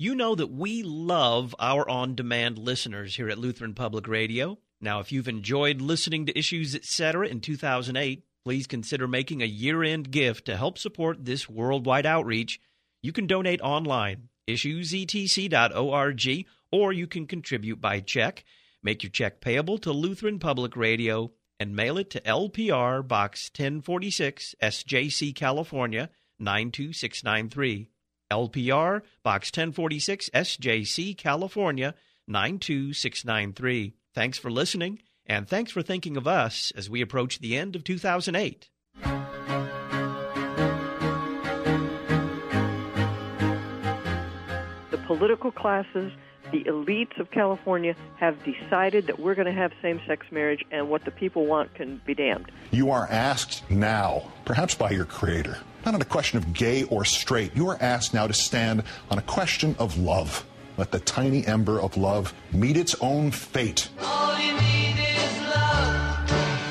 You know that we love our on-demand listeners here at Lutheran Public Radio. Now, if you've enjoyed listening to Issues, Etc. in 2008, please consider making a year-end gift to help support this worldwide outreach. You can donate online, issuesetc.org, or you can contribute by check. Make your check payable to Lutheran Public Radio and mail it to LPR Box 1046, SJC, California, 92693. LPR Box 1046, SJC, California, 92693. Thanks for listening, and thanks for thinking of us as we approach the end of 2008. The political classes, the elites of California have decided that we're going to have same-sex marriage, and what the people want can be damned. You are asked now, perhaps by your Creator, not on a question of gay or straight. You are asked now to stand on a question of love. Let the tiny ember of love meet its own fate. All you need is love.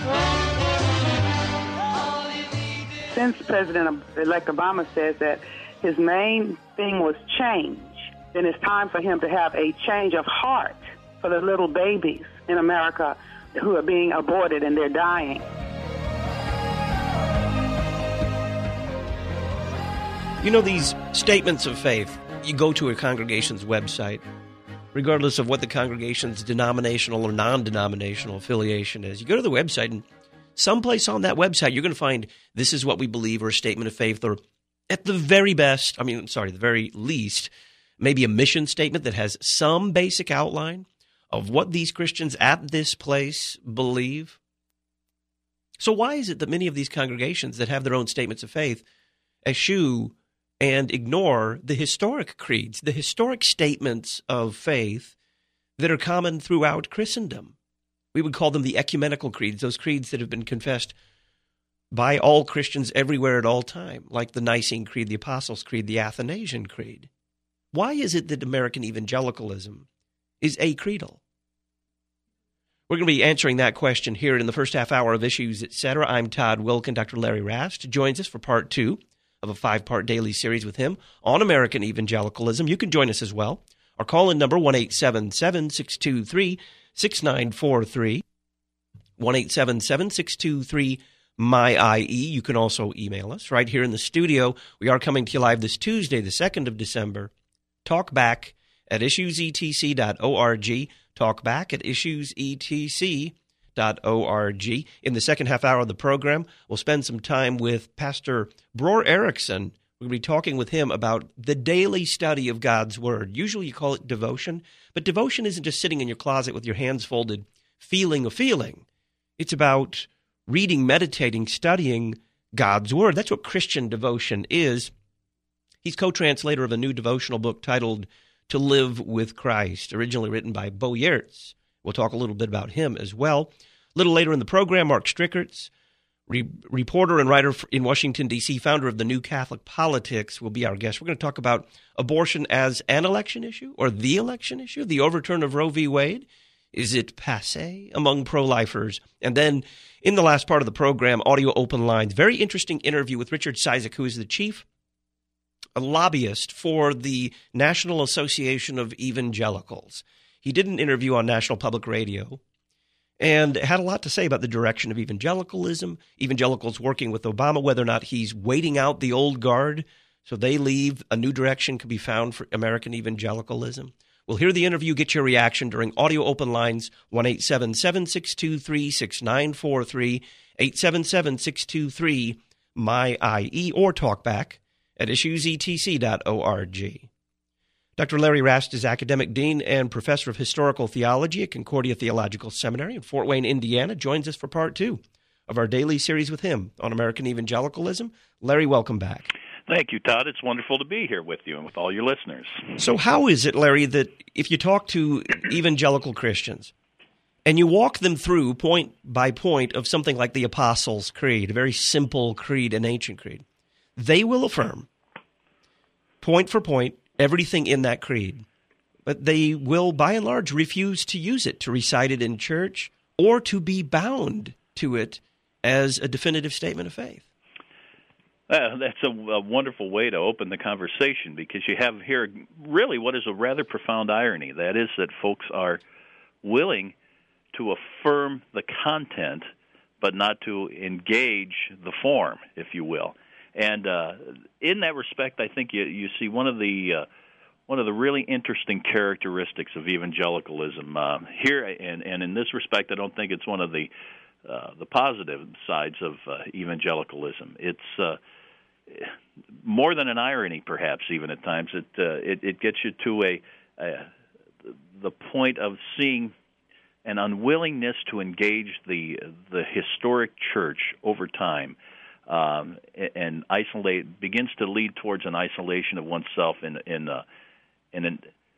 All you need is... Since President-elect Obama says that his main thing was change, then it's time for him to have a change of heart for the little babies in America who are being aborted and they're dying. You know, these statements of faith, you go to a congregation's website, regardless of what the congregation's denominational or non-denominational affiliation is. You go to the website, and someplace on that website, you're going to find this is what we believe, or a statement of faith, or at the very best, the very least, maybe a mission statement that has some basic outline of what these Christians at this place believe. So why is it that many of these congregations that have their own statements of faith eschew and ignore the historic creeds, the historic statements of faith that are common throughout Christendom? We would call them the ecumenical creeds, those creeds that have been confessed by all Christians everywhere at all time, like the Nicene Creed, the Apostles' Creed, the Athanasian Creed. Why is it that American evangelicalism is acreedal? We're going to be answering that question here in the first half hour of Issues, Etc. I'm Todd Wilken. Dr. Larry Rast joins us for part 2 of a 5-part daily series with him on American evangelicalism. You can join us as well. Our call-in number, 1-877-623-6943, 1-877-623-MyIE. You can also email us right here in the studio. We are coming to you live this Tuesday, the 2nd of December. Talk back at issuesetc.org. Talk back at issuesetc.org. In the second half hour of the program, we'll spend some time with Pastor Bror Erickson. We're going to be talking with him about the daily study of God's Word. Usually you call it devotion, but devotion isn't just sitting in your closet with your hands folded, feeling a feeling. It's about reading, meditating, studying God's Word. That's what Christian devotion is. He's co-translator of a new devotional book titled To Live with Christ, originally written by Bo Yertz. We'll talk a little bit about him as well. A little later in the program, Mark Strickerts, reporter and writer in Washington, D.C., founder of the New Catholic Politics, will be our guest. We're going to talk about abortion as an election issue or the election issue, the overturn of Roe v. Wade. Is it passé among pro-lifers? And then in the last part of the program, Audio Open Lines, very interesting interview with Richard Cizik, who is the chief lobbyist for the National Association of Evangelicals. He did an interview on National Public Radio and had a lot to say about the direction of evangelicalism, evangelicals working with Obama, whether or not he's waiting out the old guard so they leave, a new direction could be found for American evangelicalism. We'll hear the interview, get your reaction during Audio Open Lines, 1-877-623-6943, 877-623-MyIE, or talk back at issuesetc.org. Dr. Larry Rast is academic dean and professor of historical theology at Concordia Theological Seminary in Fort Wayne, Indiana. Joins us for part 2 of our daily series with him on American evangelicalism. Larry, welcome back. Thank you, Todd. It's wonderful to be here with you and with all your listeners. So how is it, Larry, that if you talk to evangelical Christians and you walk them through point by point of something like the Apostles' Creed, a very simple creed, an ancient creed, they will affirm, point for point, everything in that creed, but they will, by and large, refuse to use it, to recite it in church, or to be bound to it as a definitive statement of faith. That's a wonderful way to open the conversation, because you have here really what is a rather profound irony. That is that folks are willing to affirm the content, but not to engage the form, if you will. And in that respect, I think you see one of the really interesting characteristics of evangelicalism here, and in this respect, I don't think it's one of the positive sides of evangelicalism. It's more than an irony, perhaps, even at times. It gets you to the point of seeing an unwillingness to engage the historic church over time, and begins to lead towards an isolation of oneself in an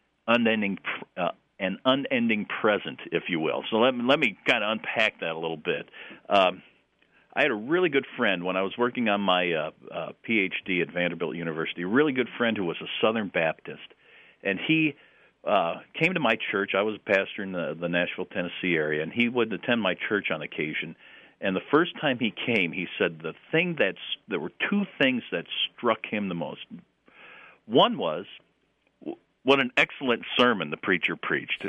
unending present, if you will. So let me kind of unpack that a little bit. I had a really good friend when I was working on my PhD at Vanderbilt University, a really good friend who was a Southern Baptist. And he came to my church. I was a pastor in the Nashville, Tennessee area, and he would attend my church on occasion. And the first time he came, he said there were two things that struck him the most. One was, what an excellent sermon the preacher preached.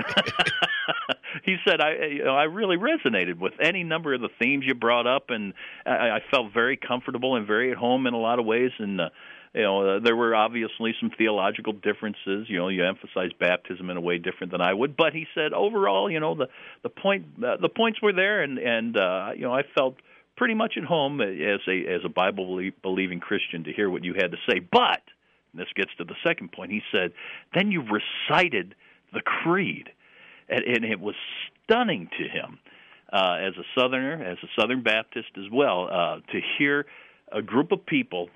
He said, I really resonated with any number of the themes you brought up, and I felt very comfortable and very at home in a lot of ways. And there were obviously some theological differences. You emphasize baptism in a way different than I would. But he said, overall, the points were there, and I felt pretty much at home as a Bible believing Christian to hear what you had to say. But, and this gets to the second point, he said, then you recited the creed. And it was stunning to him as a Southerner, as a Southern Baptist as well, to hear a group of people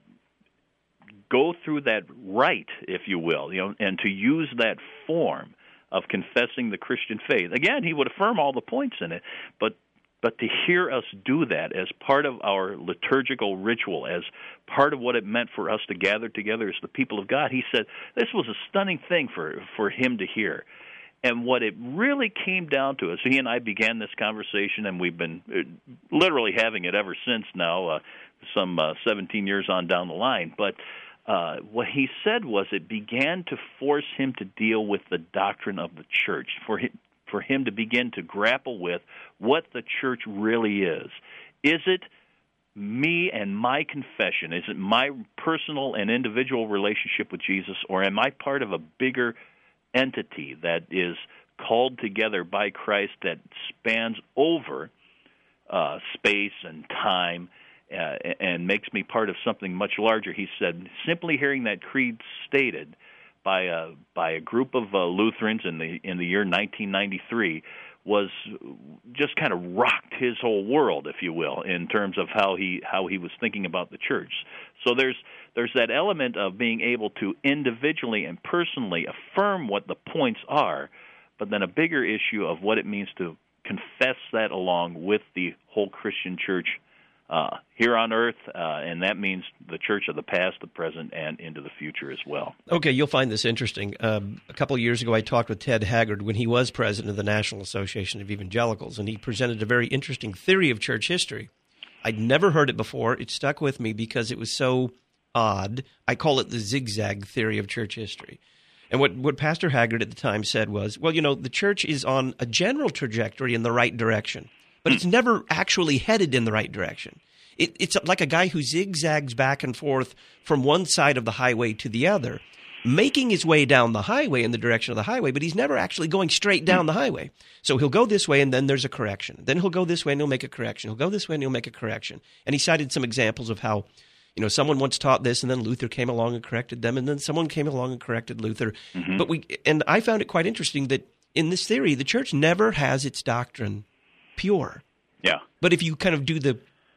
go through that rite, if you will, and to use that form of confessing the Christian faith. Again, he would affirm all the points in it, but to hear us do that as part of our liturgical ritual, as part of what it meant for us to gather together as the people of God, he said this was a stunning thing for him to hear. And what it really came down to is, he and I began this conversation, and we've been literally having it ever since now, some 17 years on down the line. But what he said was it began to force him to deal with the doctrine of the church, for him to begin to grapple with what the church really is. Is it me and my confession? Is it my personal and individual relationship with Jesus, or am I part of a bigger entity that is called together by Christ that spans over space and time and makes me part of something much larger? He said simply hearing that creed stated by a group of Lutherans in the year 1993 was just kind of rocked his whole world, if you will, in terms of how he was thinking about the church. So there's that element of being able to individually and personally affirm what the points are, but then a bigger issue of what it means to confess that along with the whole Christian church here on earth, and that means the church of the past, the present, and into the future as well. Okay, you'll find this interesting. A couple of years ago, I talked with Ted Haggard when he was president of the National Association of Evangelicals, and he presented a very interesting theory of church history. I'd never heard it before. It stuck with me because it was so odd. I call it the zigzag theory of church history. And what Pastor Haggard at the time said was, well, the church is on a general trajectory in the right direction, but it's never actually headed in the right direction. It's like a guy who zigzags back and forth from one side of the highway to the other, making his way down the highway in the direction of the highway, but he's never actually going straight down the highway. So he'll go this way, and then there's a correction. Then he'll go this way, and he'll make a correction. He'll go this way, and he'll make a correction. And he cited some examples of how, someone once taught this, and then Luther came along and corrected them, and then someone came along and corrected Luther. Mm-hmm. And I found it quite interesting that in this theory, the church never has its doctrine pure. Yeah. But if you kind of do the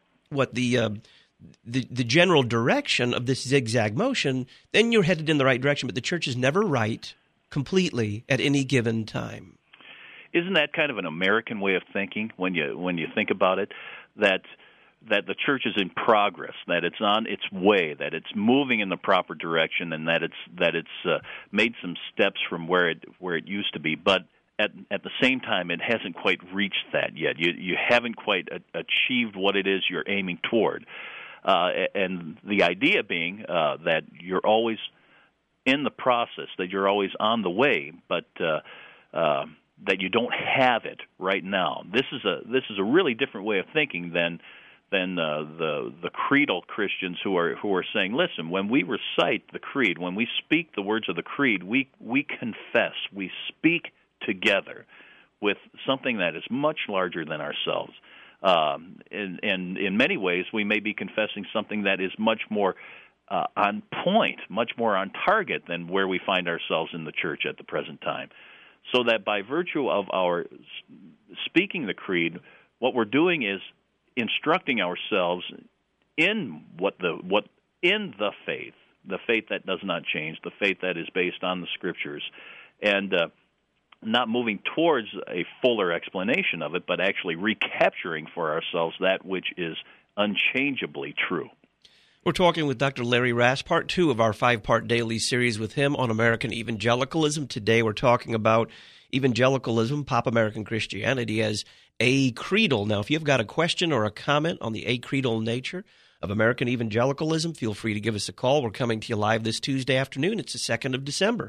general direction of this zigzag motion, then you're headed in the right direction. But the church is never right completely at any given time. Isn't that kind of an American way of thinking when you think about it? That the church is in progress, that it's on its way, that it's moving in the proper direction, and that it's made some steps from where it used to be, but at the same time, it hasn't quite reached that yet. You haven't quite achieved what it is you're aiming toward. And the idea being that you're always in the process, that you're always on the way, but that you don't have it right now. This is a really different way of thinking than the creedal Christians who are saying, listen, when we recite the creed, when we speak the words of the creed, we confess, we speak together with something that is much larger than ourselves. And in many ways, we may be confessing something that is much more on point, much more on target than where we find ourselves in the church at the present time. So that by virtue of our speaking the creed, what we're doing is instructing ourselves in in the faith that does not change, the faith that is based on the Scriptures, and not moving towards a fuller explanation of it, but actually recapturing for ourselves that which is unchangeably true. We're talking with Dr. Larry Rast, part 2 of our 5-part daily series with him on American evangelicalism. Today we're talking about evangelicalism, pop American Christianity, as acreedal. Now, if you've got a question or a comment on the acreedal nature of American evangelicalism, feel free to give us a call. We're coming to you live this Tuesday afternoon. It's the 2nd of December.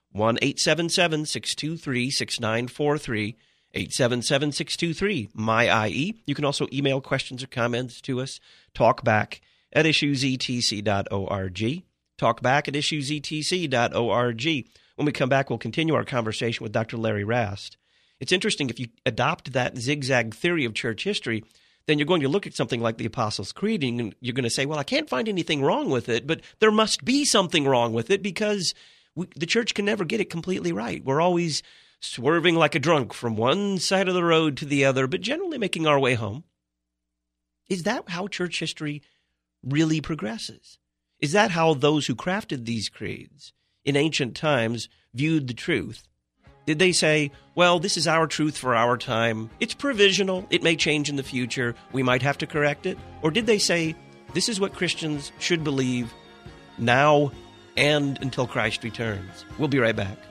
1-877-623-6943, 877-623-MY-IE. You can also email questions or comments to us, talkback@issuesetc.org, talkback@issuesetc.org. When we come back, we'll continue our conversation with Dr. Larry Rast. It's interesting, if you adopt that zigzag theory of church history, then you're going to look at something like the Apostles' Creed, and you're going to say, well, I can't find anything wrong with it, but there must be something wrong with it because the church can never get it completely right. We're always swerving like a drunk from one side of the road to the other, but generally making our way home. Is that how church history really progresses? Is that how those who crafted these creeds in ancient times viewed the truth? Did they say, well, this is our truth for our time. It's provisional. It may change in the future. We might have to correct it. Or did they say, this is what Christians should believe now and until Christ returns? We'll be right back.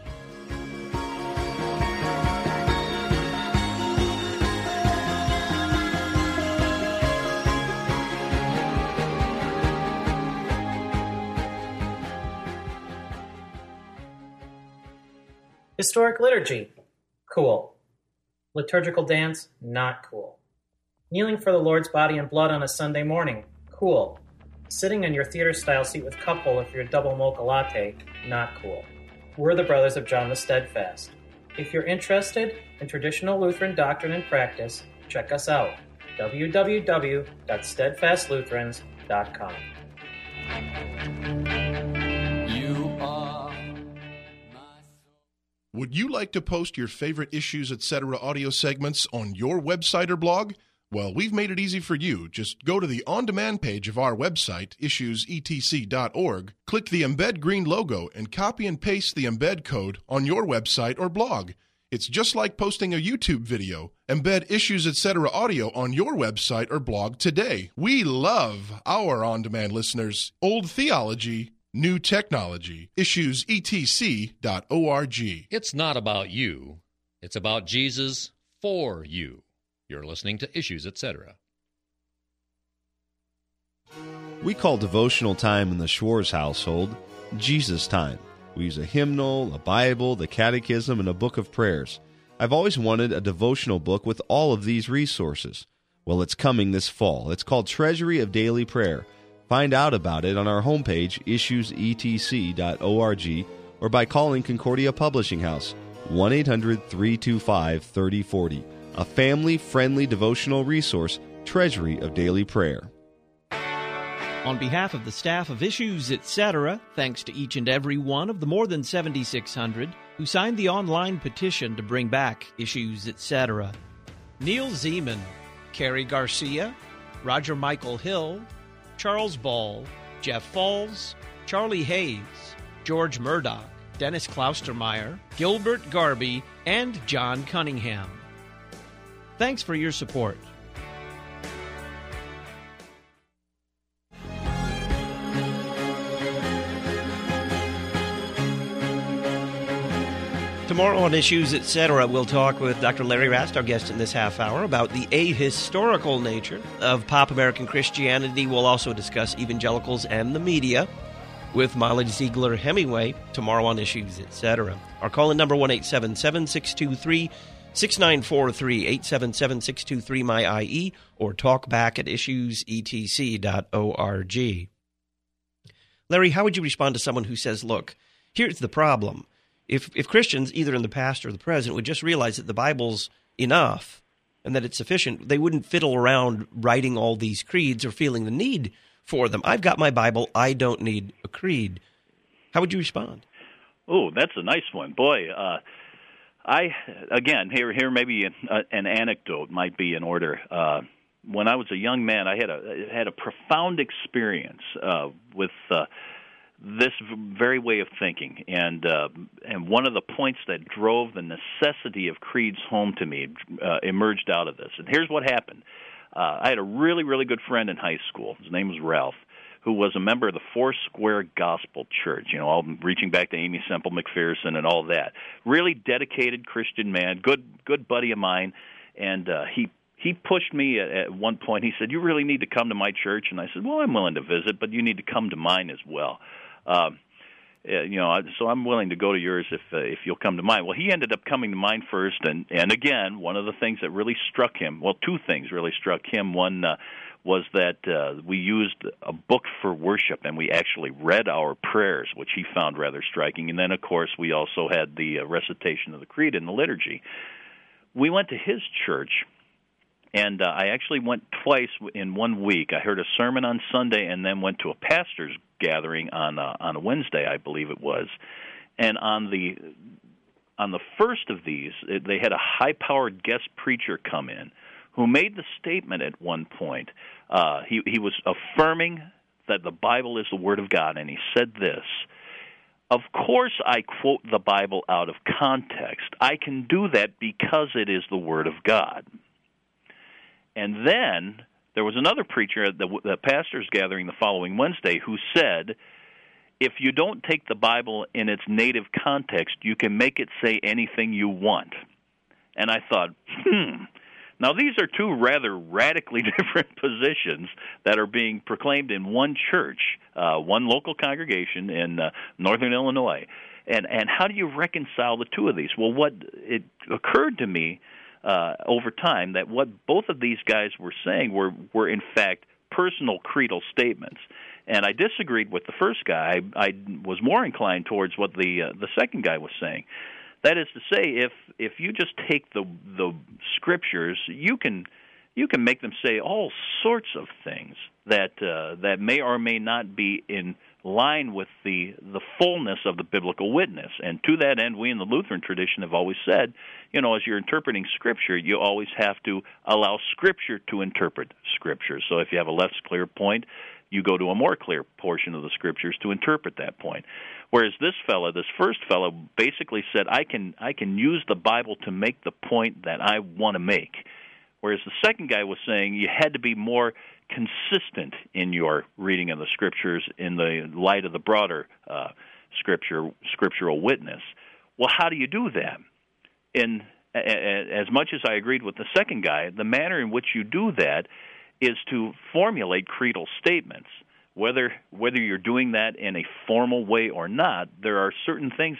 Historic liturgy, cool. Liturgical dance, not cool. Kneeling for the Lord's body and blood on a Sunday morning, cool. Sitting in your theater-style seat with cup holder for your double mocha latte, not cool. We're the Brothers of John the Steadfast. If you're interested in traditional Lutheran doctrine and practice, check us out, www.steadfastlutherans.com. Would you like to post your favorite Issues Etc. audio segments on your website or blog? Well, we've made it easy for you. Just go to the on-demand page of our website, issuesetc.org, click the Embed green logo, and copy and paste the embed code on your website or blog. It's just like posting a YouTube video. Embed Issues Etc. audio on your website or blog today. We love our on-demand listeners. Old theology, new technology. IssuesETC.org. It's not about you. It's about Jesus for you. You're listening to Issues, Etc. We call devotional time in the Schwartz household Jesus time. We use a hymnal, a Bible, the Catechism, and a book of prayers. I've always wanted a devotional book with all of these resources. Well, it's coming this fall. It's called Treasury of Daily Prayer. Find out about it on our homepage, issuesetc.org, or by calling Concordia Publishing House, 1-800-325-3040. A family-friendly devotional resource, Treasury of Daily Prayer. On behalf of the staff of Issues, Etc., thanks to each and every one of the more than 7,600 who signed the online petition to bring back Issues, Etc. Neil Zeman, Carrie Garcia, Roger Michael Hill, Charles Ball, Jeff Falls, Charlie Hayes, George Murdoch, Dennis Klaustermeyer, Gilbert Garby, and John Cunningham. Thanks for your support. Tomorrow on Issues, Etc., we'll talk with Dr. Larry Rast, our guest in this half hour, about the ahistorical nature of pop American Christianity. We'll also discuss evangelicals and the media with Molly Ziegler Hemingway tomorrow on Issues, Etc. Our call-in number 1-877-623-6943, 877-623-MY-IE, or talk back at issuesetc.org. Larry, how would you respond to someone who says, look, here's the problem. If Christians, either in the past or the present, would just realize that the Bible's enough and that it's sufficient, they wouldn't fiddle around writing all these creeds or feeling the need for them. I've got my Bible. I don't need a creed. How would you respond? Oh, that's a nice one. Boy, here maybe an anecdote might be in order. When I was a young man, I had a profound experience with this very way of thinking, and one of the points that drove the necessity of creeds home to me emerged out of this. And here's what happened. I had a really, really good friend in high school. His name was Ralph, who was a member of the Foursquare Gospel Church, all reaching back to Aimee Semple McPherson and all that. Really dedicated Christian man, good buddy of mine, and he pushed me at one point. He said, "You really need to come to my church." And I said, "Well, I'm willing to visit, but you need to come to mine as well." So I'm willing to go to yours if you'll come to mine. Well, he ended up coming to mine first, and again, one of the things that really struck him, well, two things really struck him. One was that we used a book for worship, and we actually read our prayers, which he found rather striking. And then, of course, we also had the recitation of the creed in the liturgy. We went to his church, and I actually went twice in 1 week. I heard a sermon on Sunday and then went to a pastor's gathering on a Wednesday, I believe it was. And on the first of these, they had a high-powered guest preacher come in who made the statement at one point. He was affirming that the Bible is the Word of God, and he said this: "Of course I quote the Bible out of context. I can do that because it is the Word of God." And then there was another preacher at the pastor's gathering the following Wednesday who said, "If you don't take the Bible in its native context, you can make it say anything you want." And I thought, Now, these are two rather radically different positions that are being proclaimed in one church, one local congregation in northern Illinois. And how do you reconcile the two of these? Well, it occurred to me over time that what both of these guys were saying were in fact personal creedal statements. And I disagreed with the first guy. I was more inclined towards what the second guy was saying. That is to say, if you just take the scriptures, you can make them say all sorts of things that may or may not be in line with the fullness of the biblical witness. And to that end, we in the Lutheran tradition have always said, as you're interpreting Scripture, you always have to allow Scripture to interpret Scripture. So if you have a less clear point, you go to a more clear portion of the Scriptures to interpret that point. Whereas this first fellow, basically said, I can use the Bible to make the point that I want to make. Whereas the second guy was saying you had to be more consistent in your reading of the Scriptures in the light of the broader scriptural witness. Well, how do you do that? And as much as I agreed with the second guy, the manner in which you do that is to formulate creedal statements. Whether you're doing that in a formal way or not, there are certain things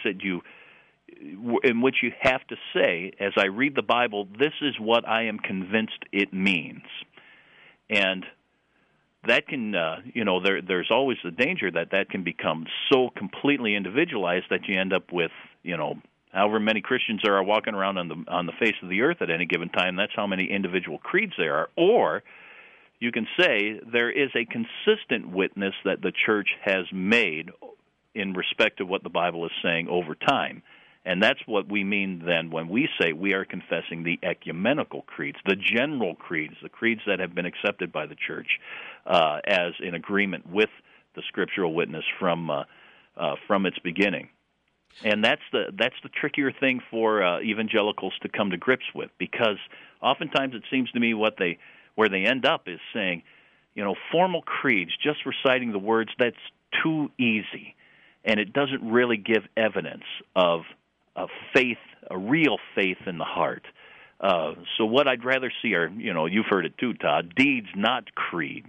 in which you have to say, as I read the Bible, this is what I am convinced it means. And that can, there's always the danger that can become so completely individualized that you end up with, however many Christians there are walking around on the face of the earth at any given time, that's how many individual creeds there are. Or you can say there is a consistent witness that the church has made in respect to what the Bible is saying over time. And that's what we mean then when we say we are confessing the ecumenical creeds, the general creeds, the creeds that have been accepted by the church as in agreement with the scriptural witness from its beginning. And that's the trickier thing for evangelicals to come to grips with, because oftentimes it seems to me where they end up is saying, formal creeds, just reciting the words, that's too easy, and it doesn't really give evidence of faith, a real faith in the heart. So what I'd rather see are, you've heard it too, Todd, deeds, not creeds.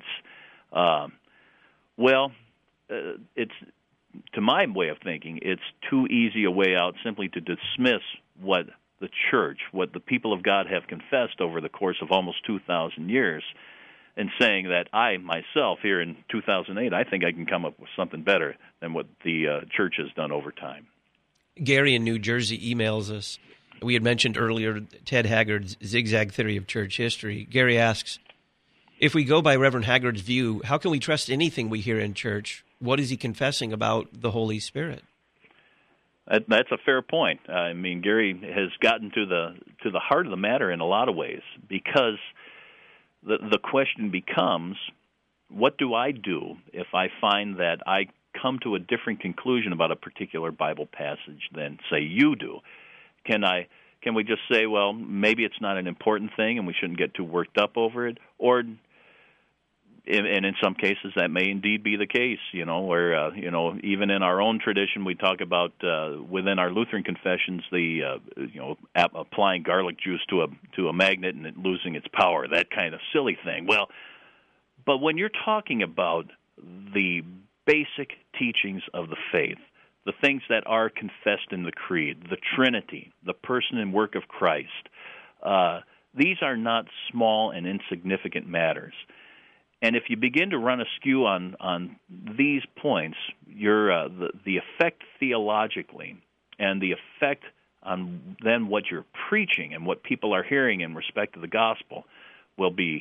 It's, to my way of thinking, it's too easy a way out simply to dismiss what the church, what the people of God have confessed over the course of almost 2,000 years, and saying that I, myself, here in 2008, I think I can come up with something better than what the church has done over time. Gary in New Jersey emails us. We had mentioned earlier Ted Haggard's zigzag theory of church history. Gary asks, if we go by Reverend Haggard's view, how can we trust anything we hear in church? What is he confessing about the Holy Spirit? That's a fair point. I mean, Gary has gotten to the heart of the matter in a lot of ways, because the question becomes, what do I do if I find that I come to a different conclusion about a particular Bible passage than, say, you do? Can we just say, well, maybe it's not an important thing and we shouldn't get too worked up over it? Or, and in some cases that may indeed be the case, where, even in our own tradition we talk about within our Lutheran confessions applying garlic juice to a magnet and it losing its power, that kind of silly thing. Well, but when you're talking about the basic teachings of the faith, the things that are confessed in the Creed, the Trinity, the person and work of Christ, these are not small and insignificant matters. And if you begin to run askew on these points, the effect theologically and the effect on then what you're preaching and what people are hearing in respect to the gospel the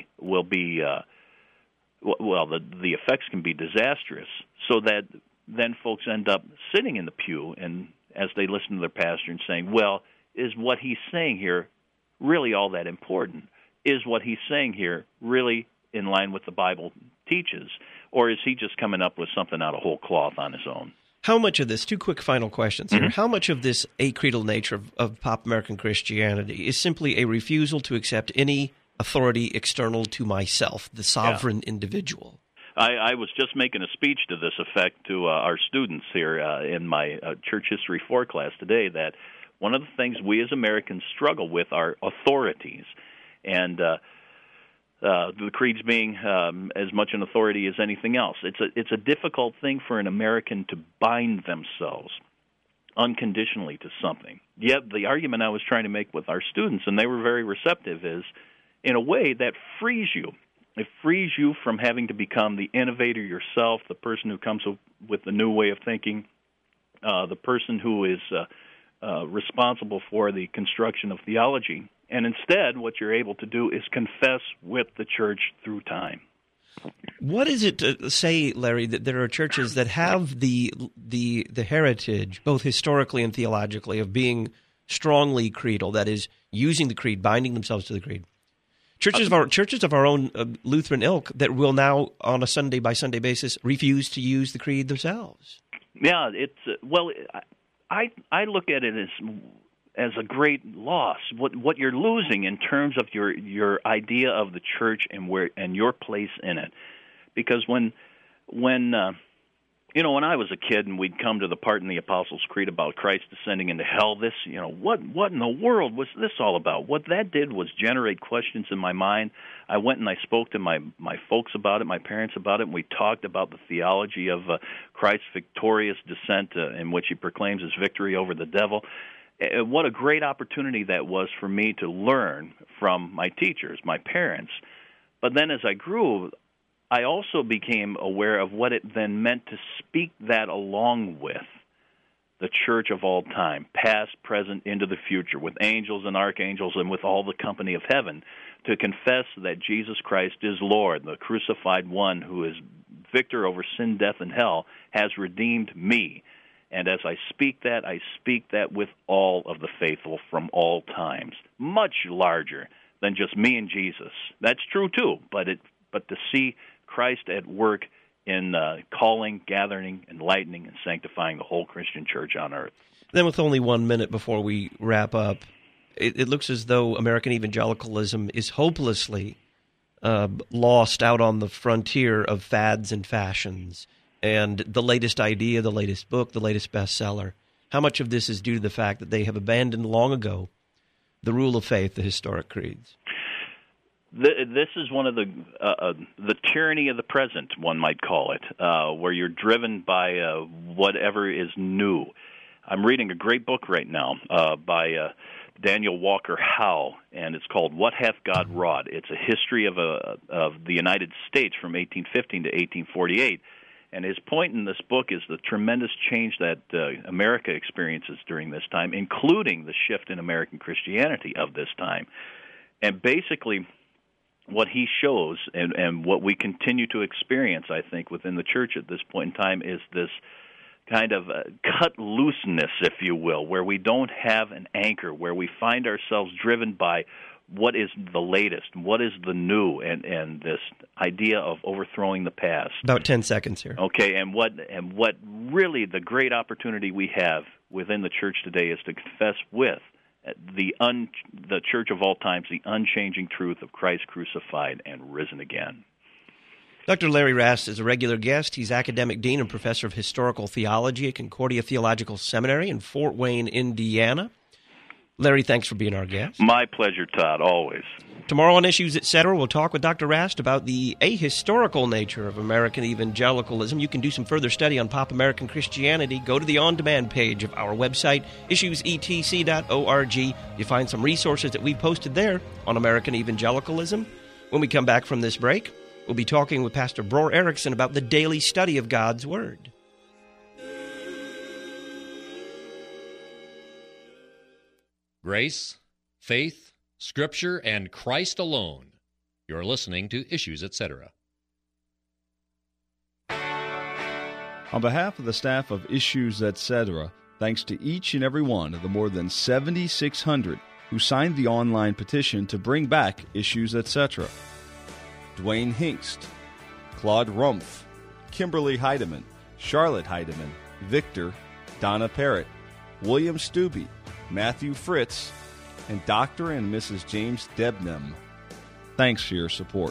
effects can be disastrous, so that then folks end up sitting in the pew and as they listen to their pastor and saying, well, is what he's saying here really all that important? Is what he's saying here really in line with the Bible teaches? Or is he just coming up with something out of whole cloth on his own? How much of this, two quick final questions here, how much of this acreedal nature of pop American Christianity is simply a refusal to accept any authority external to myself, the sovereign individual? I was just making a speech to this effect to our students here in my Church History 4 class today, that one of the things we as Americans struggle with are authorities. And the creeds being as much an authority as anything else. It's a difficult thing for an American to bind themselves unconditionally to something. Yet the argument I was trying to make with our students, and they were very receptive, is in a way that frees you. It frees you from having to become the innovator yourself, the person who comes up with the new way of thinking, the person who is responsible for the construction of theology. And instead, what you're able to do is confess with the church through time. What is it to say, Larry, that there are churches that have the heritage, both historically and theologically, of being strongly creedal, that is, using the creed, binding themselves to the creed? Churches of our own Lutheran ilk that will now, on a Sunday-by-Sunday basis, refuse to use the creed themselves. Yeah, I look at it as a great loss. What you're losing in terms of your idea of the church and your place in it, because when I was a kid and we'd come to the part in the Apostles' Creed about Christ descending into hell, what in the world was this all about? What that did was generate questions in my mind. I went and I spoke to my folks about it, my parents about it, and we talked about the theology of Christ's victorious descent in which he proclaims his victory over the devil. What a great opportunity that was for me to learn from my teachers, my parents. But then as I grew, I also became aware of what it then meant to speak that along with the church of all time, past, present, into the future, with angels and archangels and with all the company of heaven, to confess that Jesus Christ is Lord, the crucified one who is victor over sin, death, and hell, has redeemed me. And as I speak that with all of the faithful from all times, much larger than just me and Jesus. That's true too, but to see Christ at work in calling, gathering, enlightening, and sanctifying the whole Christian church on earth. Then with only 1 minute before we wrap up, it looks as though American evangelicalism is hopelessly lost out on the frontier of fads and fashions and the latest idea, the latest book, the latest bestseller. How much of this is due to the fact that they have abandoned long ago the rule of faith, the historic creeds? This is one of the tyranny of the present, one might call it, where you're driven by whatever is new. I'm reading a great book right now by Daniel Walker Howe, and it's called "What Hath God Wrought?" It's a history of the United States from 1815 to 1848. And his point in this book is the tremendous change that America experiences during this time, including the shift in American Christianity of this time. And basically, what he shows and what we continue to experience, I think, within the church at this point in time is this kind of cut looseness, if you will, where we don't have an anchor, where we find ourselves driven by what is the latest, what is the new, and this idea of overthrowing the past. About 10 seconds here. Okay, and what really the great opportunity we have within the church today is to confess with the church of all times the unchanging truth of Christ crucified and risen again. Dr. Larry Rast is a regular guest. He's academic dean and professor of historical theology at Concordia Theological Seminary in Fort Wayne, Indiana. Larry, thanks for being our guest. My pleasure, Todd, always. Tomorrow on Issues, Etc., we'll talk with Dr. Rast about the ahistorical nature of American evangelicalism. You can do some further study on pop American Christianity. Go to the on-demand page of our website, issuesetc.org. You find some resources that we posted there on American evangelicalism. When we come back from this break, we'll be talking with Pastor Bror Erickson about the daily study of God's Word. Grace, faith, Scripture, and Christ alone. You're listening to Issues, Etc. On behalf of the staff of Issues, Etc., thanks to each and every one of the more than 7,600 who signed the online petition to bring back Issues, Etc. Dwayne Hinkst, Claude Rumpf, Kimberly Heidemann, Charlotte Heidemann, Victor, Donna Parrott, William Stubbe, Matthew Fritz, and Dr. and Mrs. James Debnam. Thanks for your support.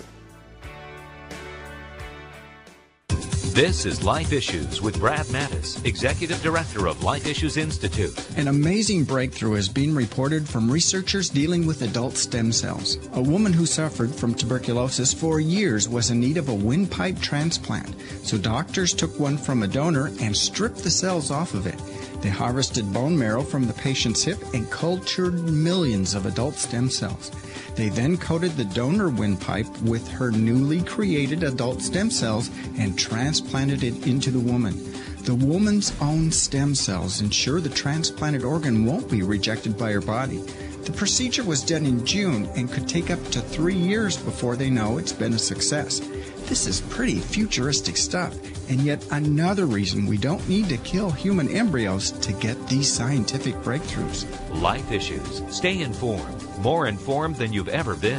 This is Life Issues with Brad Mattis, Executive Director of Life Issues Institute. An amazing breakthrough has been reported from researchers dealing with adult stem cells. A woman who suffered from tuberculosis for years was in need of a windpipe transplant, so doctors took one from a donor and stripped the cells off of it. They harvested bone marrow from the patient's hip and cultured millions of adult stem cells. They then coated the donor windpipe with her newly created adult stem cells and transplanted it into the woman. The woman's own stem cells ensure the transplanted organ won't be rejected by her body. The procedure was done in June and could take up to 3 years before they know it's been a success. This is pretty futuristic stuff, and yet another reason we don't need to kill human embryos to get these scientific breakthroughs. Life Issues. Stay informed. More informed than you've ever been.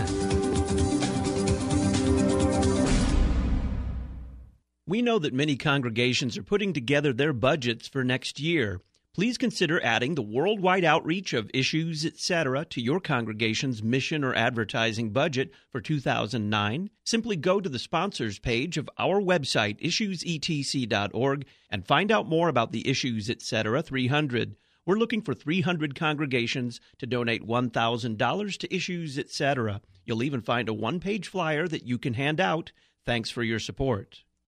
We know that many congregations are putting together their budgets for next year. Please consider adding the worldwide outreach of Issues, Etc. to your congregation's mission or advertising budget for 2009. Simply go to the sponsors page of our website, issuesetc.org, and find out more about the Issues, Etc. 300. We're looking for 300 congregations to donate $1,000 to Issues, Etc. You'll even find a one-page flyer that you can hand out. Thanks for your support.